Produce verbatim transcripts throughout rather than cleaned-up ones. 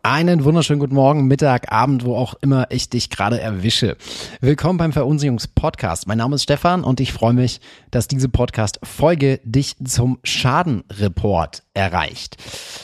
Einen wunderschönen guten Morgen, Mittag, Abend, wo auch immer ich dich gerade erwische. Willkommen beim Verunsicherungs-Podcast. Mein Name ist Stefan und ich freue mich, dass diese Podcast-Folge dich zum Schadenreport erreicht.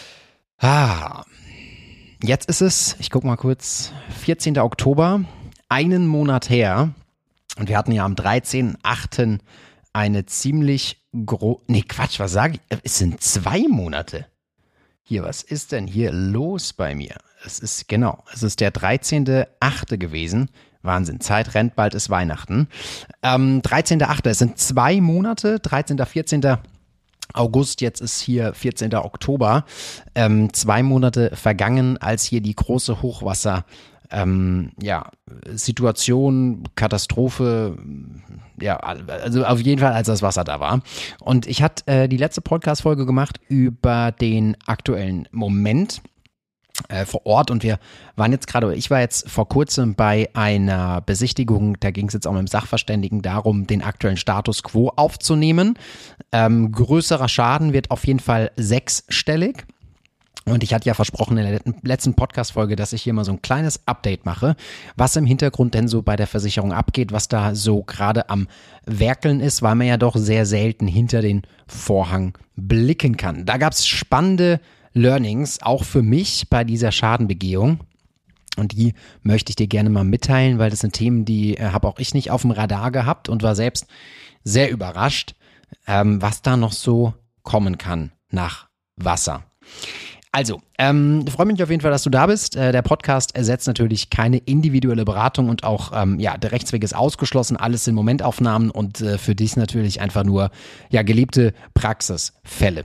Ah, jetzt ist es, ich guck mal kurz, vierzehnten Oktober, einen Monat her. Und wir hatten ja am dreizehnten achten eine ziemlich gro... Nee, Quatsch, was sage ich? Es sind zwei Monate. Hier, was ist denn hier los bei mir? Es ist, genau, es ist der dreizehnten achte gewesen. Wahnsinn, Zeit rennt, bald ist Weihnachten. Ähm, dreizehnten achte, es sind zwei Monate, dreizehnten vierzehnten August, jetzt ist hier vierzehnten Oktober. Ähm, zwei Monate vergangen, als hier die große Hochwasser, ähm, ja, Situation, Katastrophe, ja, also auf jeden Fall, als das Wasser da war. Und ich hatte äh, die letzte Podcast-Folge gemacht über den aktuellen Moment äh, vor Ort und wir waren jetzt gerade, ich war jetzt vor kurzem bei einer Besichtigung, da ging es jetzt auch mit dem Sachverständigen darum, den aktuellen Status quo aufzunehmen. Ähm, größerer Schaden wird auf jeden Fall sechsstellig. Und ich hatte ja versprochen in der letzten Podcast-Folge, dass ich hier mal so ein kleines Update mache, was im Hintergrund denn so bei der Versicherung abgeht, was da so gerade am Werkeln ist, weil man ja doch sehr selten hinter den Vorhang blicken kann. Da gab es spannende Learnings, auch für mich bei dieser Schadenbegehung. Und die möchte ich dir gerne mal mitteilen, weil das sind Themen, die äh, habe auch ich nicht auf dem Radar gehabt und war selbst sehr überrascht, ähm, was da noch so kommen kann nach Wasser. Also, ähm, freue mich auf jeden Fall, dass du da bist. Äh, der Podcast ersetzt natürlich keine individuelle Beratung und auch, ähm, ja, der Rechtsweg ist ausgeschlossen. Alles sind Momentaufnahmen und äh, für dich natürlich einfach nur, ja, gelebte Praxisfälle.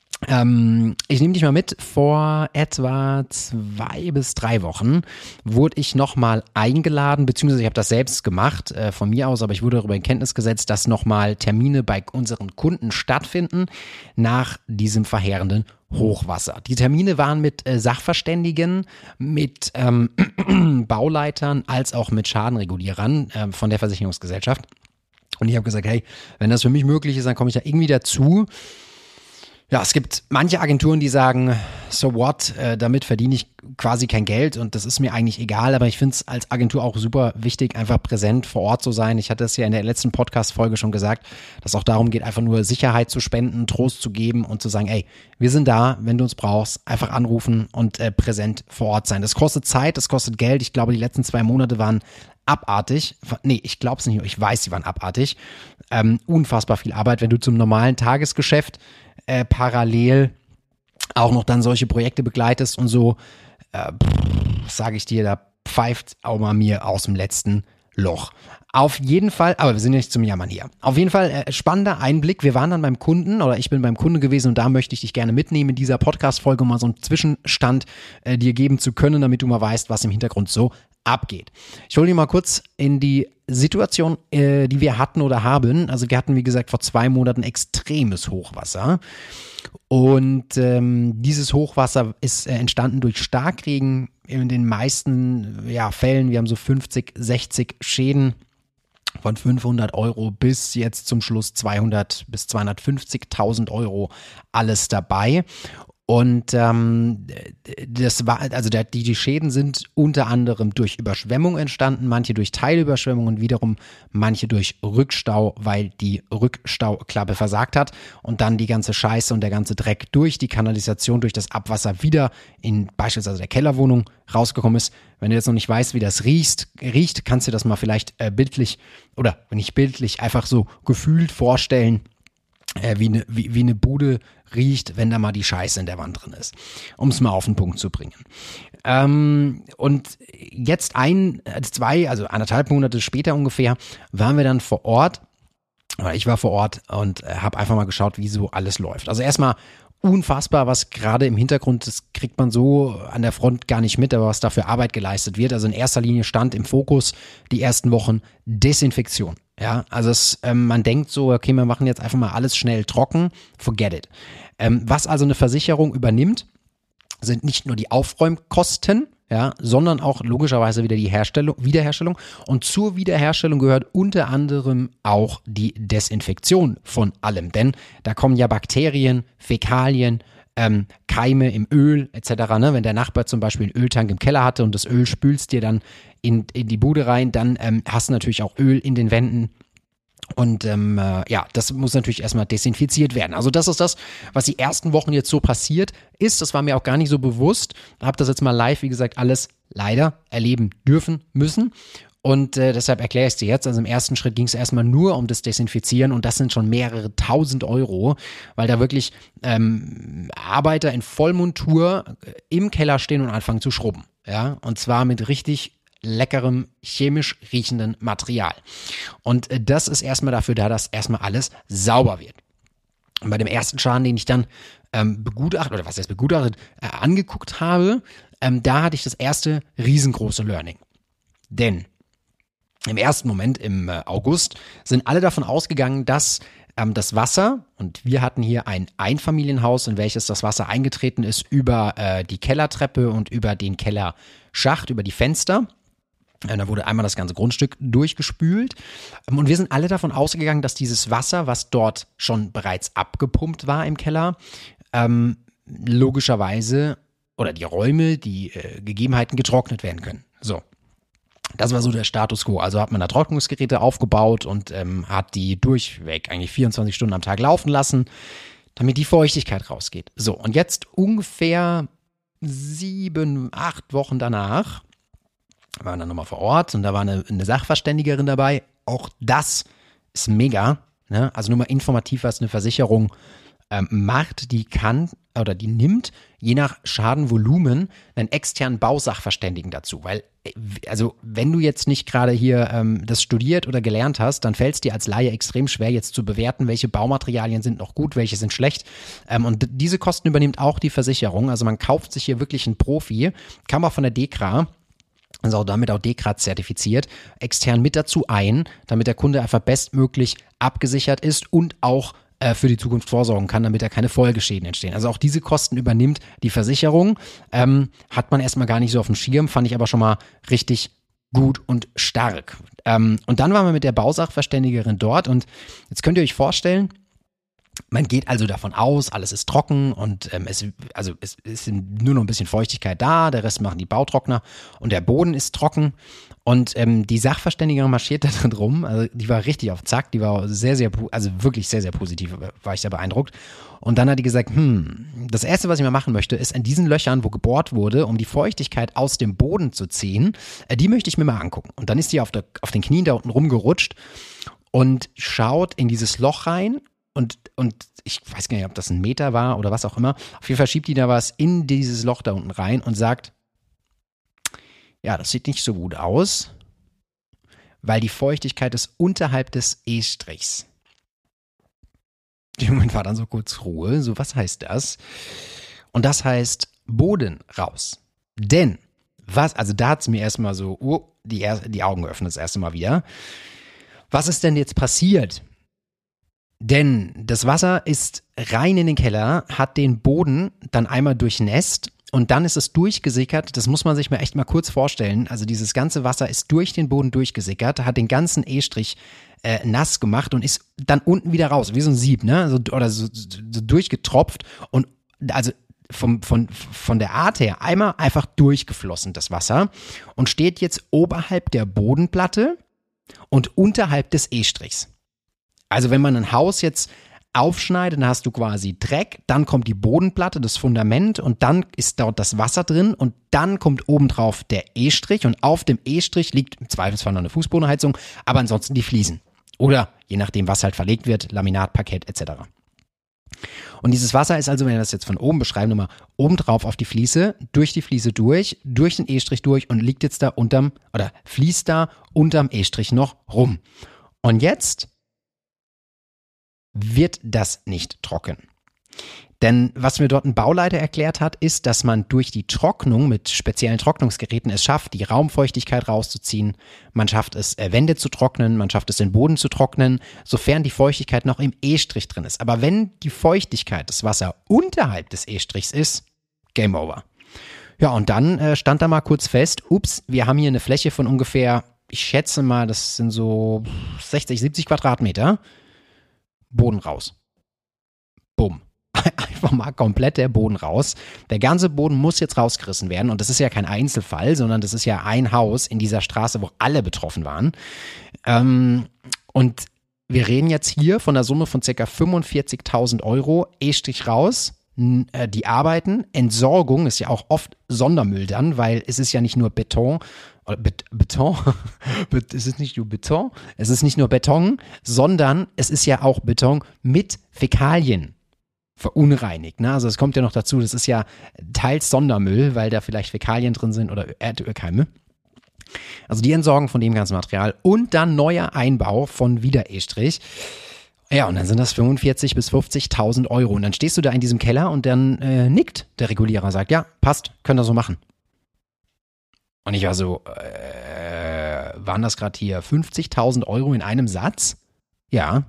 Ähm, ich nehme dich mal mit, vor etwa zwei bis drei Wochen wurde ich nochmal eingeladen, beziehungsweise ich habe das selbst gemacht, äh, von mir aus, aber ich wurde darüber in Kenntnis gesetzt, dass nochmal Termine bei unseren Kunden stattfinden nach diesem verheerenden Hochwasser. Die Termine waren mit äh, Sachverständigen, mit ähm, Bauleitern als auch mit Schadenregulierern äh, von der Versicherungsgesellschaft. Und ich habe gesagt, hey, wenn das für mich möglich ist, dann komme ich da irgendwie dazu. Ja, es gibt manche Agenturen, die sagen, so what, äh, damit verdiene ich quasi kein Geld und das ist mir eigentlich egal, aber ich finde es als Agentur auch super wichtig, einfach präsent vor Ort zu sein. Ich hatte es ja in der letzten Podcast-Folge schon gesagt, dass es auch darum geht, einfach nur Sicherheit zu spenden, Trost zu geben und zu sagen, ey, wir sind da, wenn du uns brauchst, einfach anrufen und äh, präsent vor Ort sein. Das kostet Zeit, das kostet Geld. Ich glaube, die letzten zwei Monate waren abartig. Nee, ich glaube es nicht, ich weiß, sie waren abartig. Ähm, unfassbar viel Arbeit, wenn du zum normalen Tagesgeschäft Äh, parallel auch noch dann solche Projekte begleitest und so, äh, sage ich dir, da pfeift auch mal mir aus dem letzten Loch. Auf jeden Fall, aber wir sind ja nicht zum Jammern hier. Auf jeden Fall äh, spannender Einblick. Wir waren dann beim Kunden oder ich bin beim Kunde gewesen und da möchte ich dich gerne mitnehmen in dieser Podcast-Folge, um mal so einen Zwischenstand äh, dir geben zu können, damit du mal weißt, was im Hintergrund so abgeht. Ich hole dich mal kurz in die Situation, äh, die wir hatten oder haben. Also wir hatten, wie gesagt, vor zwei Monaten extremes Hochwasser. Und ähm, dieses Hochwasser ist äh, entstanden durch Starkregen in den meisten ja, Fällen. Wir haben so fünfzig, sechzig Schäden von fünfhundert Euro bis jetzt zum Schluss zweihundert bis zweihundertfünfzigtausend Euro alles dabei. Und ähm, das war, also der, die, die Schäden sind unter anderem durch Überschwemmung entstanden, manche durch Teilüberschwemmung und wiederum manche durch Rückstau, weil die Rückstauklappe versagt hat und dann die ganze Scheiße und der ganze Dreck durch die Kanalisation, durch das Abwasser wieder in beispielsweise der Kellerwohnung rausgekommen ist. Wenn du jetzt noch nicht weißt, wie das riecht, riecht, kannst du das mal vielleicht äh, bildlich oder nicht bildlich, einfach so gefühlt vorstellen, äh, wie eine wie, wie eine Bude riecht, wenn da mal die Scheiße in der Wand drin ist, um es mal auf den Punkt zu bringen. Ähm, und jetzt ein, zwei, also anderthalb Monate später ungefähr, waren wir dann vor Ort, oder ich war vor Ort und äh, habe einfach mal geschaut, wie so alles läuft. Also erstmal unfassbar, was gerade im Hintergrund, das kriegt man so an der Front gar nicht mit, aber was da für Arbeit geleistet wird. Also in erster Linie stand im Fokus die ersten Wochen Desinfektion. Ja, also es, ähm, man denkt so, okay, wir machen jetzt einfach mal alles schnell trocken, forget it. Ähm, was also eine Versicherung übernimmt, sind nicht nur die Aufräumkosten, ja, sondern auch logischerweise wieder die Herstellung, Wiederherstellung. Und zur Wiederherstellung gehört unter anderem auch die Desinfektion von allem, denn da kommen ja Bakterien, Fäkalien, ähm, Keime im Öl et cetera. Ne? Wenn der Nachbar zum Beispiel einen Öltank im Keller hatte und das Öl spülst dir dann in, in die Bude rein, dann ähm, hast du natürlich auch Öl in den Wänden. Und ähm, äh, ja, das muss natürlich erstmal desinfiziert werden. Also das ist das, was die ersten Wochen jetzt so passiert ist. Das war mir auch gar nicht so bewusst. Habe das jetzt mal live, wie gesagt, alles leider erleben dürfen müssen. Und äh, deshalb erkläre ich es dir jetzt. Also im ersten Schritt ging es erstmal nur um das Desinfizieren und das sind schon mehrere tausend Euro, weil da wirklich ähm, Arbeiter in Vollmontur im Keller stehen und anfangen zu schrubben. Ja, und zwar mit richtig leckerem, chemisch riechenden Material. Und äh, das ist erstmal dafür da, dass erstmal alles sauber wird. Und bei dem ersten Schaden, den ich dann ähm, begutachtet, oder was heißt begutachtet, äh, angeguckt habe, ähm, da hatte ich das erste riesengroße Learning. Denn im ersten Moment, im äh, August, sind alle davon ausgegangen, dass ähm, das Wasser, und wir hatten hier ein Einfamilienhaus, in welches das Wasser eingetreten ist, über äh, die Kellertreppe und über den Kellerschacht, über die Fenster. Da wurde einmal das ganze Grundstück durchgespült und wir sind alle davon ausgegangen, dass dieses Wasser, was dort schon bereits abgepumpt war im Keller, ähm, logischerweise oder die Räume, die äh, Gegebenheiten getrocknet werden können. So, das war so der Status quo. Also hat man da Trocknungsgeräte aufgebaut und ähm, hat die durchweg eigentlich vierundzwanzig Stunden am Tag laufen lassen, damit die Feuchtigkeit rausgeht. So, und jetzt ungefähr sieben, acht Wochen danach wir waren dann nochmal vor Ort und da war eine, eine Sachverständigerin dabei. Auch das ist mega. Ne? Also nur mal informativ, was eine Versicherung ähm, macht. Die kann oder die nimmt je nach Schadenvolumen einen externen Bausachverständigen dazu. Weil, also wenn du jetzt nicht gerade hier ähm, das studiert oder gelernt hast, dann fällt es dir als Laie extrem schwer, jetzt zu bewerten, welche Baumaterialien sind noch gut, welche sind schlecht. Ähm, und diese Kosten übernimmt auch die Versicherung. Also man kauft sich hier wirklich einen Profi. Kam auch von der DEKRA. Also auch damit auch DEKRA zertifiziert, extern mit dazu ein, damit der Kunde einfach bestmöglich abgesichert ist und auch äh, für die Zukunft vorsorgen kann, damit da keine Folgeschäden entstehen. Also auch diese Kosten übernimmt die Versicherung. Ähm, hat man erstmal gar nicht so auf dem Schirm, fand ich aber schon mal richtig gut und stark. Ähm, und dann waren wir mit der Bausachverständigerin dort und jetzt könnt ihr euch vorstellen, man geht also davon aus, alles ist trocken und ähm, es, also es ist nur noch ein bisschen Feuchtigkeit da, der Rest machen die Bautrockner und der Boden ist trocken und ähm, die Sachverständige marschiert da drin rum, also die war richtig auf Zack, die war sehr, sehr, also wirklich sehr, sehr positiv, war ich da beeindruckt und dann hat die gesagt, hm, das Erste, was ich mal machen möchte, ist an diesen Löchern, wo gebohrt wurde, um die Feuchtigkeit aus dem Boden zu ziehen, äh, die möchte ich mir mal angucken und dann ist die auf, der, auf den Knien da unten rumgerutscht und schaut in dieses Loch rein. Und, und ich weiß gar nicht, ob das ein Meter war oder was auch immer. Auf jeden Fall schiebt die da was in dieses Loch da unten rein und sagt, ja, das sieht nicht so gut aus, weil die Feuchtigkeit ist unterhalb des E-Strichs. Im Moment war dann so kurz Ruhe. So, was heißt das? Und das heißt Boden raus. Denn, was, also da hat es mir erstmal so uh, die, die Augen geöffnet, das erste Mal wieder. Was ist denn jetzt passiert? Denn das Wasser ist rein in den Keller, hat den Boden dann einmal durchnässt und dann ist es durchgesickert. Das muss man sich mal echt mal kurz vorstellen. Also dieses ganze Wasser ist durch den Boden durchgesickert, hat den ganzen E-Strich äh, nass gemacht und ist dann unten wieder raus, wie so ein Sieb, ne? So, oder so, so durchgetropft und also vom, von, von der Art her einmal einfach durchgeflossen, das Wasser, und steht jetzt oberhalb der Bodenplatte und unterhalb des E-Strichs. Also wenn man ein Haus jetzt aufschneidet, dann hast du quasi Dreck, dann kommt die Bodenplatte, das Fundament und dann ist dort das Wasser drin und dann kommt obendrauf der E-Strich und auf dem E-Strich liegt im Zweifelsfall noch eine Fußbodenheizung, aber ansonsten die Fliesen. Oder je nachdem, was halt verlegt wird, Laminat, Parkett et cetera. Und dieses Wasser ist also, wenn wir das jetzt von oben beschreiben, nochmal obendrauf auf die Fliese, durch die Fliese durch, durch den E-Strich durch und liegt jetzt da unterm, oder fließt da unterm E-Strich noch rum. Und jetzt wird das nicht trocken. Denn was mir dort ein Bauleiter erklärt hat, ist, dass man durch die Trocknung mit speziellen Trocknungsgeräten es schafft, die Raumfeuchtigkeit rauszuziehen. Man schafft es, Wände zu trocknen, man schafft es, den Boden zu trocknen, sofern die Feuchtigkeit noch im E-Strich drin ist. Aber wenn die Feuchtigkeit des Wassers unterhalb des E-Strichs ist, Game over. Ja, und dann äh, stand da mal kurz fest, ups, wir haben hier eine Fläche von ungefähr, ich schätze mal, das sind so sechzig, siebzig Quadratmeter. Boden raus. Bumm. einfach mal komplett der Boden raus. Der ganze Boden muss jetzt rausgerissen werden und das ist ja kein Einzelfall, sondern das ist ja ein Haus in dieser Straße, wo alle betroffen waren. Ähm, und wir reden jetzt hier von einer Summe von ca. fünfundvierzigtausend Euro, E-Stich raus. Die Arbeiten, Entsorgung ist ja auch oft Sondermüll dann, weil es ist ja nicht nur Beton, Bet- Beton, es ist nicht nur Beton, es ist nicht nur Beton, sondern es ist ja auch Beton mit Fäkalien verunreinigt. Ne? Also es kommt ja noch dazu, das ist ja teils Sondermüll, weil da vielleicht Fäkalien drin sind oder Erdölkeime. Also die Entsorgung von dem ganzen Material und dann neuer Einbau von wieder E-Strich. Ja, und dann sind das fünfundvierzigtausend bis fünfzigtausend Euro. Und dann stehst du da in diesem Keller und dann äh, nickt der Regulierer, sagt, ja, passt, könnt ihr so machen. Und ich war so, äh, waren das gerade hier fünfzigtausend Euro in einem Satz? Ja.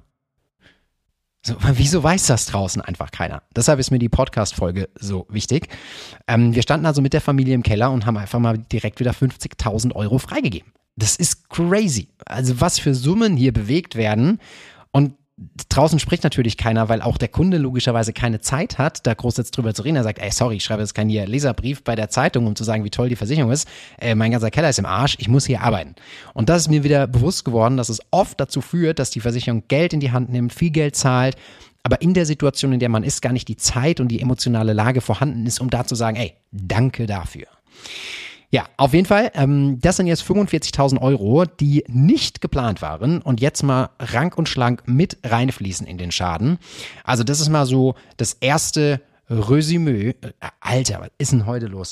So, wieso weiß das draußen einfach keiner? Deshalb ist mir die Podcast-Folge so wichtig. Ähm, wir standen also mit der Familie im Keller und haben einfach mal direkt wieder fünfzigtausend Euro freigegeben. Das ist crazy. Also was für Summen hier bewegt werden. Und draußen spricht natürlich keiner, weil auch der Kunde logischerweise keine Zeit hat, da groß jetzt drüber zu reden. Er sagt, ey, sorry, ich schreibe jetzt keinen hier Leserbrief bei der Zeitung, um zu sagen, wie toll die Versicherung ist. Äh, mein ganzer Keller ist im Arsch, ich muss hier arbeiten. Und das ist mir wieder bewusst geworden, dass es oft dazu führt, dass die Versicherung Geld in die Hand nimmt, viel Geld zahlt, aber in der Situation, in der man ist, gar nicht die Zeit und die emotionale Lage vorhanden ist, um da zu sagen, ey, danke dafür. Ja, auf jeden Fall, ähm, das sind jetzt fünfundvierzigtausend Euro, die nicht geplant waren und jetzt mal rank und schlank mit reinfließen in den Schaden. Also das ist mal so das erste Resümee. Äh, Alter, was ist denn heute los?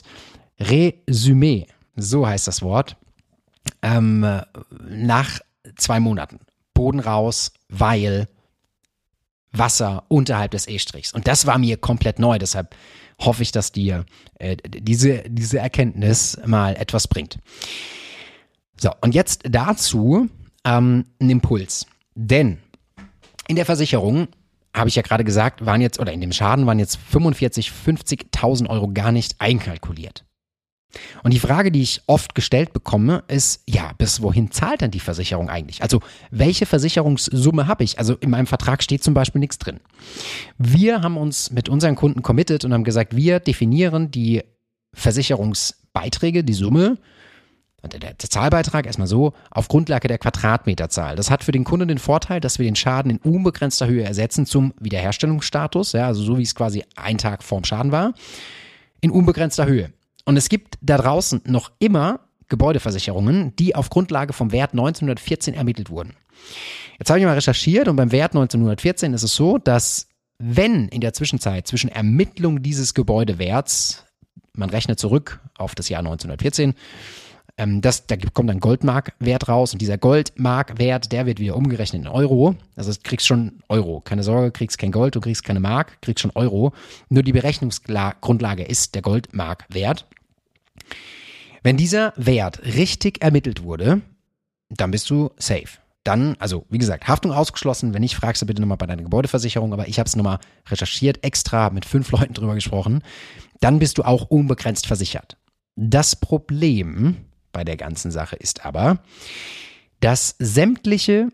Resümee, so heißt das Wort. Ähm, nach zwei Monaten. Boden raus, weil Wasser unterhalb des E-Strichs. Und das war mir komplett neu, deshalb hoffe ich, dass dir äh, diese, diese Erkenntnis mal etwas bringt. So, und jetzt dazu ähm, ein Impuls. Denn in der Versicherung, habe ich ja gerade gesagt, waren jetzt, oder in dem Schaden waren jetzt fünfundvierzigtausend, fünfzigtausend Euro gar nicht einkalkuliert. Und die Frage, die ich oft gestellt bekomme, ist, ja, bis wohin zahlt denn die Versicherung eigentlich? Also, welche Versicherungssumme habe ich? Also, in meinem Vertrag steht zum Beispiel nichts drin. Wir haben uns mit unseren Kunden committed und haben gesagt, wir definieren die Versicherungsbeiträge, die Summe, der, der Zahlbeitrag erstmal so, auf Grundlage der Quadratmeterzahl. Das hat für den Kunden den Vorteil, dass wir den Schaden in unbegrenzter Höhe ersetzen zum Wiederherstellungsstatus, ja, also so wie es quasi ein Tag vorm Schaden war, in unbegrenzter Höhe. Und es gibt da draußen noch immer Gebäudeversicherungen, die auf Grundlage vom Wert neunzehnhundertvierzehn ermittelt wurden. Jetzt habe ich mal recherchiert und beim Wert neunzehnhundertvierzehn ist es so, dass wenn in der Zwischenzeit zwischen Ermittlung dieses Gebäudewerts, man rechnet zurück auf das Jahr neunzehnhundertvierzehn, ähm, das, da kommt ein Goldmarkwert raus und dieser Goldmarkwert, der wird wieder umgerechnet in Euro. Also du kriegst schon Euro. Keine Sorge, kriegst kein Gold, du kriegst keine Mark, kriegst schon Euro. Nur die Berechnungsgrundlage ist der Goldmarkwert. Wenn dieser Wert richtig ermittelt wurde, dann bist du safe. Dann, also wie gesagt, Haftung ausgeschlossen. Wenn nicht, fragst du bitte nochmal bei deiner Gebäudeversicherung. Aber ich habe es nochmal recherchiert, extra mit fünf Leuten drüber gesprochen. Dann bist du auch unbegrenzt versichert. Das Problem bei der ganzen Sache ist aber, dass sämtliche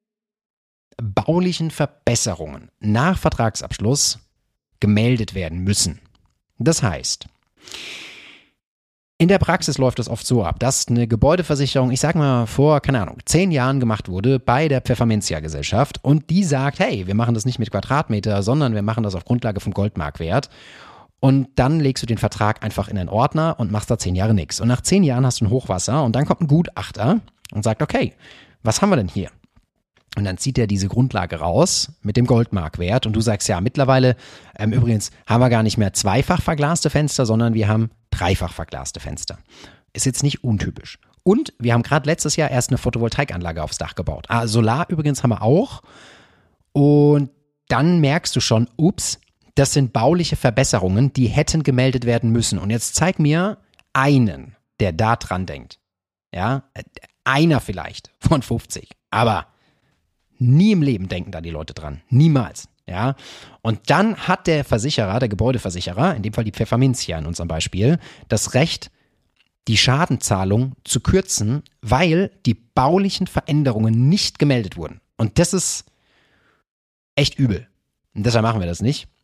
baulichen Verbesserungen nach Vertragsabschluss gemeldet werden müssen. Das heißt, in der Praxis läuft es oft so ab, dass eine Gebäudeversicherung, ich sag mal vor, keine Ahnung, zehn Jahren gemacht wurde bei der Pfefferminzia-Gesellschaft und die sagt, hey, wir machen das nicht mit Quadratmeter, sondern wir machen das auf Grundlage vom Goldmarkwert und dann legst du den Vertrag einfach in einen Ordner und machst da zehn Jahre nichts. Und nach zehn Jahren hast du ein Hochwasser und dann kommt ein Gutachter und sagt, okay, was haben wir denn hier? Und dann zieht er diese Grundlage raus mit dem Goldmarkwert und du sagst, ja, mittlerweile, ähm, übrigens haben wir gar nicht mehr zweifach verglaste Fenster, sondern wir haben dreifach verglaste Fenster. Ist jetzt nicht untypisch. Und wir haben gerade letztes Jahr erst eine Photovoltaikanlage aufs Dach gebaut. Ah, Solar übrigens haben wir auch. Und dann merkst du schon, ups, das sind bauliche Verbesserungen, die hätten gemeldet werden müssen. Und jetzt zeig mir einen, der da dran denkt. Ja, einer vielleicht von fünfzig. Aber nie im Leben denken da die Leute dran. Niemals. Ja. Und dann hat der Versicherer, der Gebäudeversicherer, in dem Fall die Pfefferminzia in unserem Beispiel, das Recht, die Schadenzahlung zu kürzen, weil die baulichen Veränderungen nicht gemeldet wurden. Und das ist echt übel. Und deshalb machen wir das nicht.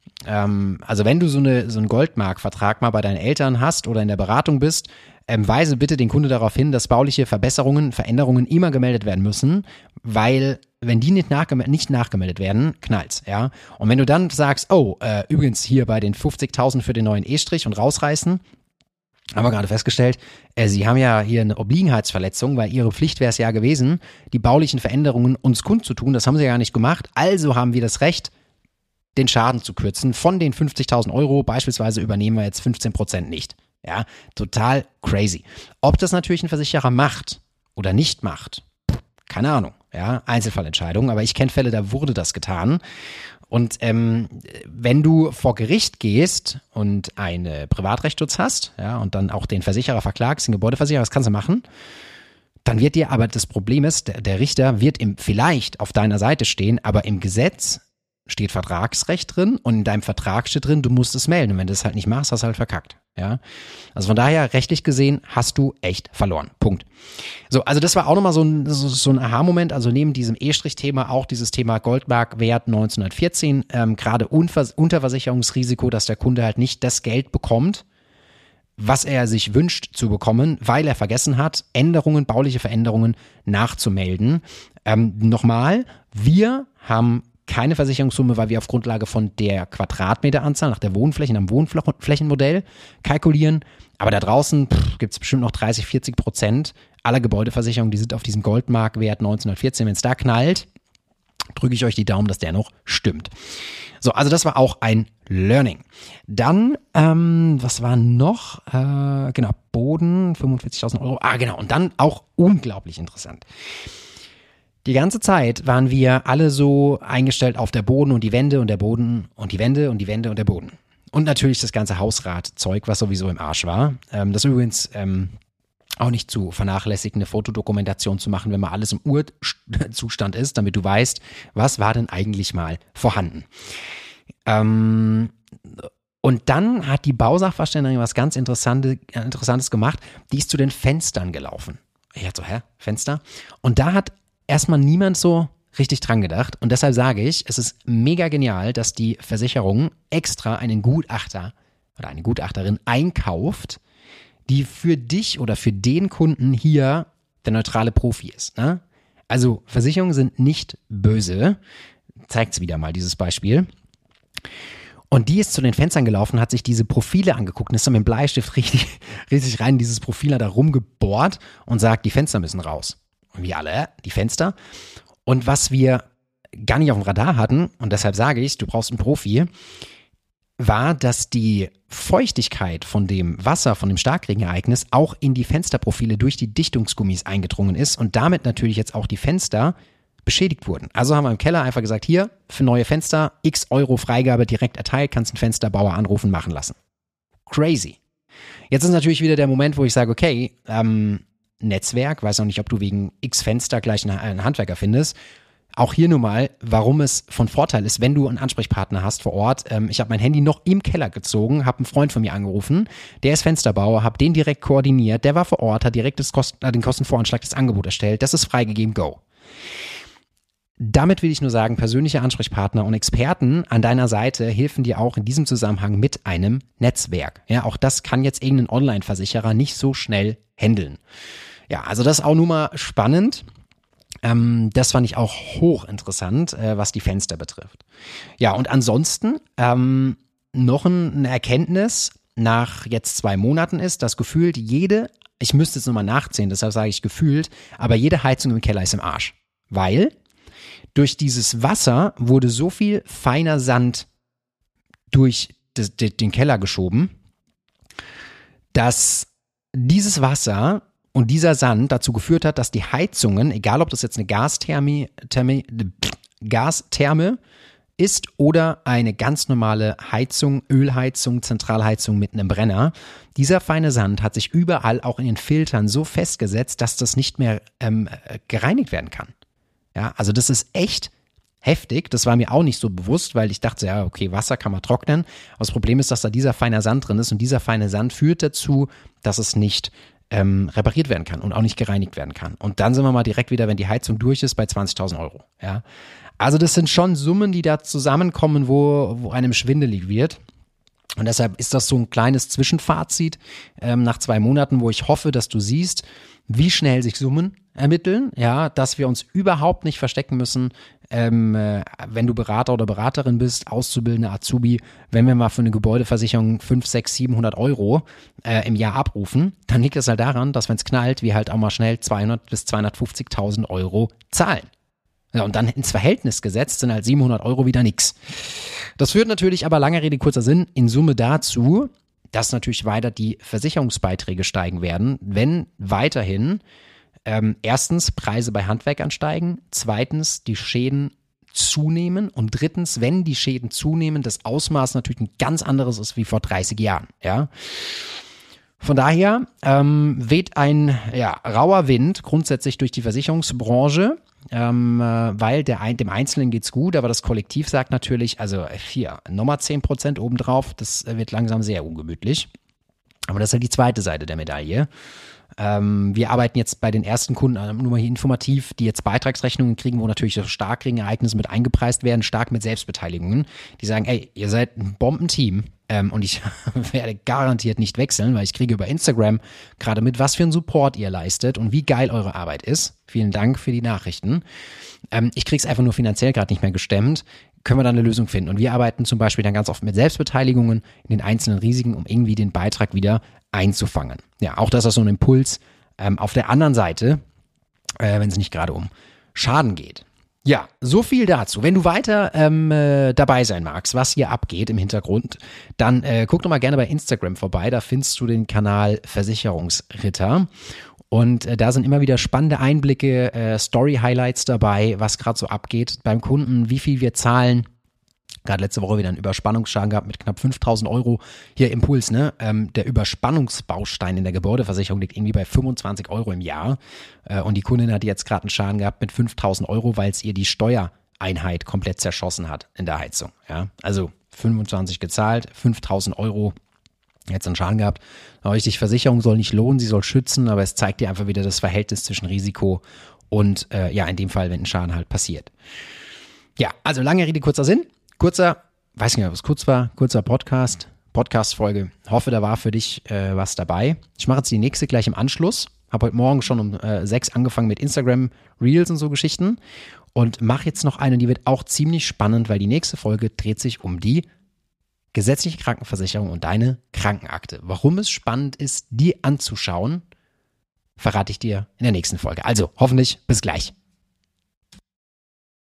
Ähm, also wenn du so, eine, so einen Goldmark-Vertrag mal bei deinen Eltern hast oder in der Beratung bist, ähm, weise bitte den Kunde darauf hin, dass bauliche Verbesserungen, Veränderungen immer gemeldet werden müssen, weil wenn die nicht, nachgem- nicht nachgemeldet werden, knallt's, ja. Und wenn du dann sagst, oh, äh, übrigens hier bei den fünfzigtausend für den neuen E-Strich und rausreißen, haben wir gerade festgestellt, äh, Sie haben ja hier eine Obliegenheitsverletzung, weil Ihre Pflicht wäre es ja gewesen, die baulichen Veränderungen uns kundzutun, das haben Sie ja gar nicht gemacht, also haben wir das Recht, den Schaden zu kürzen. Von den fünfzigtausend Euro beispielsweise übernehmen wir jetzt fünfzehn Prozent nicht. Ja, total crazy. Ob das natürlich ein Versicherer macht oder nicht macht, keine Ahnung. Ja, Einzelfallentscheidung, aber ich kenne Fälle, da wurde das getan. Und ähm, wenn du vor Gericht gehst und einen Privatrechtsschutz hast, ja, und dann auch den Versicherer verklagst, den Gebäudeversicherer, das kannst du machen, dann wird dir aber das Problem ist, der, der Richter wird im, vielleicht auf deiner Seite stehen, aber im Gesetz steht Vertragsrecht drin und in deinem Vertrag steht drin, du musst es melden. Und wenn du es halt nicht machst, hast du halt verkackt. Ja, also von daher, rechtlich gesehen, hast du echt verloren. Punkt. So, also das war auch nochmal so ein, so, so ein Aha-Moment. Also neben diesem E-Thema auch dieses Thema Goldmark-Wert neunzehnhundertvierzehn, ähm, gerade Unvers- Unterversicherungsrisiko, dass der Kunde halt nicht das Geld bekommt, was er sich wünscht zu bekommen, weil er vergessen hat, Änderungen, bauliche Veränderungen nachzumelden. Ähm, nochmal, wir haben keine Versicherungssumme, weil wir auf Grundlage von der Quadratmeteranzahl nach der Wohnfläche, nach dem Wohnflächenmodell kalkulieren. Aber da draußen gibt es bestimmt noch dreißig, vierzig Prozent aller Gebäudeversicherungen, die sind auf diesem Goldmark-Wert neunzehnhundertvierzehn. Wenn es da knallt, drücke ich euch die Daumen, dass der noch stimmt. So, also das war auch ein Learning. Dann, ähm, was war noch? Äh, genau, Boden, fünfundvierzigtausend Euro. Ah, genau. Und dann auch unglaublich interessant. Die ganze Zeit waren wir alle so eingestellt auf der Boden und die Wände und der Boden und die Wände und die Wände und der Boden. Und natürlich das ganze Hausratzeug, was sowieso im Arsch war. Ähm, das übrigens ähm, auch nicht zu vernachlässigen, eine Fotodokumentation zu machen, wenn mal alles im Urzustand ist, damit du weißt, was war denn eigentlich mal vorhanden. Ähm, und dann hat die Bausachverständigerin was ganz Interessante, Interessantes gemacht. Die ist zu den Fenstern gelaufen. Ich dachte so, hä, Fenster? Und da hat erstmal niemand so richtig dran gedacht. Und deshalb sage ich, es ist mega genial, dass die Versicherung extra einen Gutachter oder eine Gutachterin einkauft, die für dich oder für den Kunden hier der neutrale Profi ist. Ne? Also Versicherungen sind nicht böse. Zeigt es wieder mal, dieses Beispiel. Und die ist zu den Fenstern gelaufen, hat sich diese Profile angeguckt und ist dann mit dem Bleistift richtig, richtig rein in dieses Profil da rumgebohrt und sagt, die Fenster müssen raus. Und wir alle, die Fenster. Und was wir gar nicht auf dem Radar hatten, und deshalb sage ich, du brauchst einen Profi, war, dass die Feuchtigkeit von dem Wasser, von dem Starkregenereignis auch in die Fensterprofile durch die Dichtungsgummis eingedrungen ist und damit natürlich jetzt auch die Fenster beschädigt wurden. Also haben wir im Keller einfach gesagt, hier, für neue Fenster, x Euro Freigabe direkt erteilt, kannst einen Fensterbauer anrufen, machen lassen. Crazy. Jetzt ist natürlich wieder der Moment, wo ich sage, okay, ähm, Netzwerk, weiß auch nicht, ob du wegen x Fenster gleich einen Handwerker findest. Auch hier nur mal, warum es von Vorteil ist, wenn du einen Ansprechpartner hast vor Ort. Ähm, ich habe mein Handy noch im Keller gezogen, habe einen Freund von mir angerufen, der ist Fensterbauer, habe den direkt koordiniert, der war vor Ort, hat direkt das Kosten, äh, den Kostenvoranschlag, das Angebot erstellt, das ist freigegeben, go. Damit will ich nur sagen, persönliche Ansprechpartner und Experten an deiner Seite helfen dir auch in diesem Zusammenhang mit einem Netzwerk. Ja, auch das kann jetzt irgendein Online-Versicherer nicht so schnell handeln. Ja, also das ist auch nur mal spannend. Ähm, das fand ich auch hochinteressant, äh, was die Fenster betrifft. Ja, und ansonsten ähm, noch ein, eine Erkenntnis nach jetzt zwei Monaten ist, dass gefühlt jede, ich müsste jetzt nochmal nachzählen, deshalb sage ich gefühlt, aber jede Heizung im Keller ist im Arsch. Weil durch dieses Wasser wurde so viel feiner Sand durch des, de, den Keller geschoben, dass dieses Wasser und dieser Sand dazu geführt hat, dass die Heizungen, egal ob das jetzt eine Gastherme, Therme, Gastherme ist oder eine ganz normale Heizung, Ölheizung, Zentralheizung mit einem Brenner, dieser feine Sand hat sich überall auch in den Filtern so festgesetzt, dass das nicht mehr ähm, gereinigt werden kann. Ja, also das ist echt heftig. Das war mir auch nicht so bewusst, weil ich dachte, ja, okay, Wasser kann man trocknen. Aber das Problem ist, dass da dieser feine Sand drin ist und dieser feine Sand führt dazu, dass es nicht ähm, repariert werden kann und auch nicht gereinigt werden kann. Und dann sind wir mal direkt wieder, wenn die Heizung durch ist, bei zwanzigtausend Euro. Ja? Also das sind schon Summen, die da zusammenkommen, wo, wo einem schwindelig wird. Und deshalb ist das so ein kleines Zwischenfazit ähm, nach zwei Monaten, wo ich hoffe, dass du siehst, wie schnell sich Summen ermitteln, ja, dass wir uns überhaupt nicht verstecken müssen, ähm, äh, wenn du Berater oder Beraterin bist, Auszubildender, Azubi, wenn wir mal für eine Gebäudeversicherung fünf, sechs, siebenhundert Euro äh, im Jahr abrufen, dann liegt es halt daran, dass wenn es knallt, wir halt auch mal schnell zweihundert bis zweihundertfünfzigtausend Euro zahlen. Ja, und dann ins Verhältnis gesetzt sind halt siebenhundert Euro wieder nix. Das führt natürlich aber, lange Rede, kurzer Sinn, in Summe dazu, dass natürlich weiter die Versicherungsbeiträge steigen werden, wenn weiterhin ähm, erstens Preise bei Handwerkern steigen, zweitens die Schäden zunehmen und drittens, wenn die Schäden zunehmen, das Ausmaß natürlich ein ganz anderes ist wie vor dreißig Jahren. Ja. Von daher ähm, weht ein ja, rauer Wind grundsätzlich durch die Versicherungsbranche, ähm, äh, weil der ein, dem Einzelnen geht's gut, aber das Kollektiv sagt natürlich, also hier, nochmal zehn Prozent obendrauf, das wird langsam sehr ungemütlich. Aber das ist halt die zweite Seite der Medaille. Ähm, wir arbeiten jetzt bei den ersten Kunden, äh, nur mal hier informativ, die jetzt Beitragsrechnungen kriegen, wo natürlich so Starkregenereignisse mit eingepreist werden, stark mit Selbstbeteiligungen. Die sagen, ey, ihr seid ein Bombenteam ähm, und ich werde garantiert nicht wechseln, weil ich kriege über Instagram gerade mit, was für einen Support ihr leistet und wie geil eure Arbeit ist. Vielen Dank für die Nachrichten. Ähm, ich krieg's einfach nur finanziell gerade nicht mehr gestemmt. Können wir da eine Lösung finden? Und wir arbeiten zum Beispiel dann ganz oft mit Selbstbeteiligungen in den einzelnen Risiken, um irgendwie den Beitrag wieder einzufangen. Ja, auch das ist so ein Impuls. Ähm, auf der anderen Seite, äh, wenn es nicht gerade um Schaden geht. Ja, so viel dazu. Wenn du weiter ähm, äh, dabei sein magst, was hier abgeht im Hintergrund, dann äh, guck doch mal gerne bei Instagram vorbei. Da findest du den Kanal Versicherungsritter. Und äh, da sind immer wieder spannende Einblicke, äh, Story-Highlights dabei, was gerade so abgeht beim Kunden, wie viel wir zahlen. Gerade letzte Woche wieder einen Überspannungsschaden gehabt mit knapp fünftausend Euro. Hier Impuls, ne? Ähm, der Überspannungsbaustein in der Gebäudeversicherung liegt irgendwie bei fünfundzwanzig Euro im Jahr. Äh, und die Kundin hat jetzt gerade einen Schaden gehabt mit fünftausend Euro, weil es ihr die Steuereinheit komplett zerschossen hat in der Heizung. Ja? Also fünfundzwanzig gezahlt, fünftausend Euro. Jetzt einen Schaden gehabt. Aber richtig, Versicherung soll nicht lohnen, sie soll schützen, aber es zeigt dir einfach wieder das Verhältnis zwischen Risiko und, äh, ja, in dem Fall, wenn ein Schaden halt passiert. Ja, also lange Rede, kurzer Sinn. Kurzer, weiß nicht, ob es kurz war, kurzer Podcast, Podcast-Folge. Hoffe, da war für dich äh, was dabei. Ich mache jetzt die nächste gleich im Anschluss. Habe heute Morgen schon um äh, sechs angefangen mit Instagram Reels und so Geschichten und mache jetzt noch eine, die wird auch ziemlich spannend, weil die nächste Folge dreht sich um die gesetzliche Krankenversicherung und deine Krankenakte. Warum es spannend ist, die anzuschauen, verrate ich dir in der nächsten Folge. Also hoffentlich bis gleich.